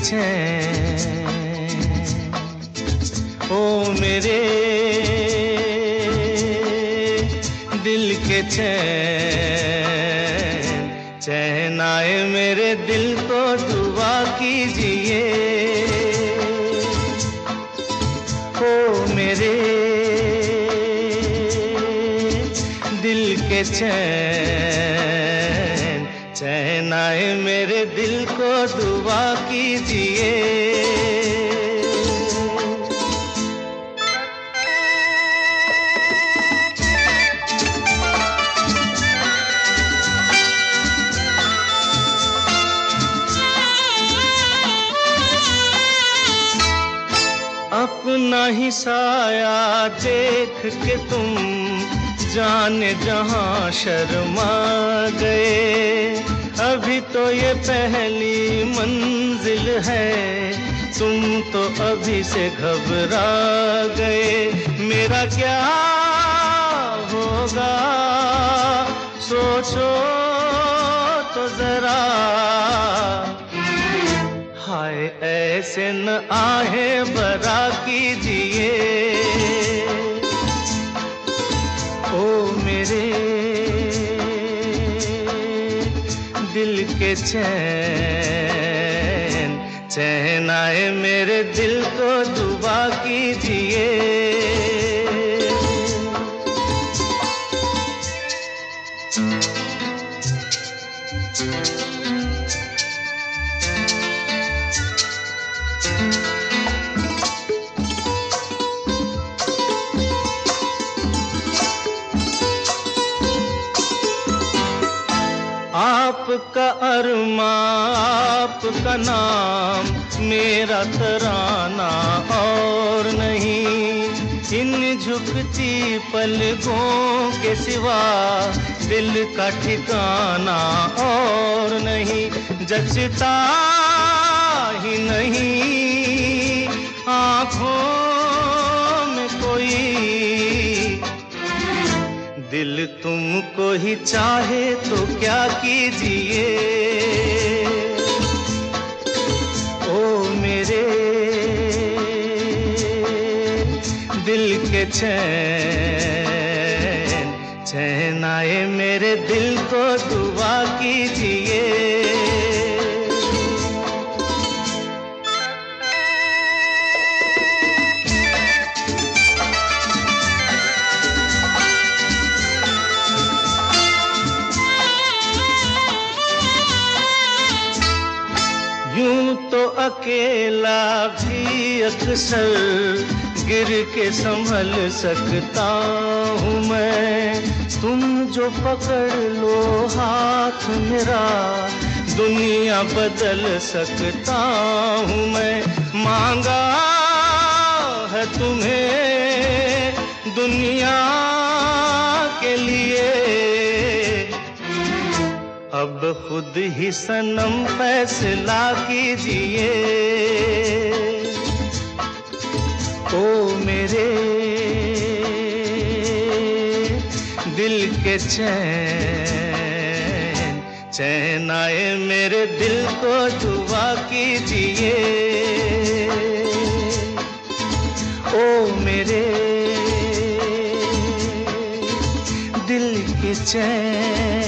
चैन, ओ मेरे दिल के चैन, चैन आए मेरे दिल को दुआ कीजिए। ओ मेरे दिल के चैन, चैन आए मेरे दिल को दुआ कीजिए। अपना ही साया देख के तुम जाने जहां शर्मा गए। अभी तो ये पहली मंजिल है, तुम तो अभी से घबरा गए। मेरा क्या होगा सोचो तो जरा, हाय ऐसे न आहे बरा कीजिए। ओ मेरे दिल के चैन, चैन आए मेरे दिल को दुआ कीजिए। आपका अरमा आपका नाम, मेरा तराना और नहीं। इन झुकती पलकों के सिवा दिल का ठिकाना और नहीं। जचता ही नहीं आँखों में कोई, दिल तुमको ही चाहे तो क्या कीजिए। ओ मेरे दिल के चैन, चैन आए मेरे दिल को दुआ कीजिए। यूं तो अकेला भी अक्सर गिर के संभल सकता हूँ मैं। तुम जो पकड़ लो हाथ मेरा, दुनिया बदल सकता हूँ मैं। मांगा है तुम्हें दुनिया के लिए, अब खुद ही सनम फैसला कीजिए। ओ मेरे दिल के चैन, चैन आए मेरे दिल को दुआ कीजिए। ओ मेरे दिल के चैन,